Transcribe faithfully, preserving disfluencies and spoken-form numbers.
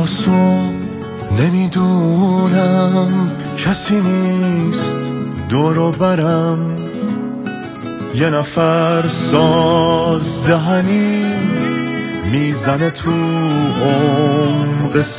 تا صبح نمیدونم، کسی نیست دور و برم، یه نفر ساز دهنی میزنه تو عمق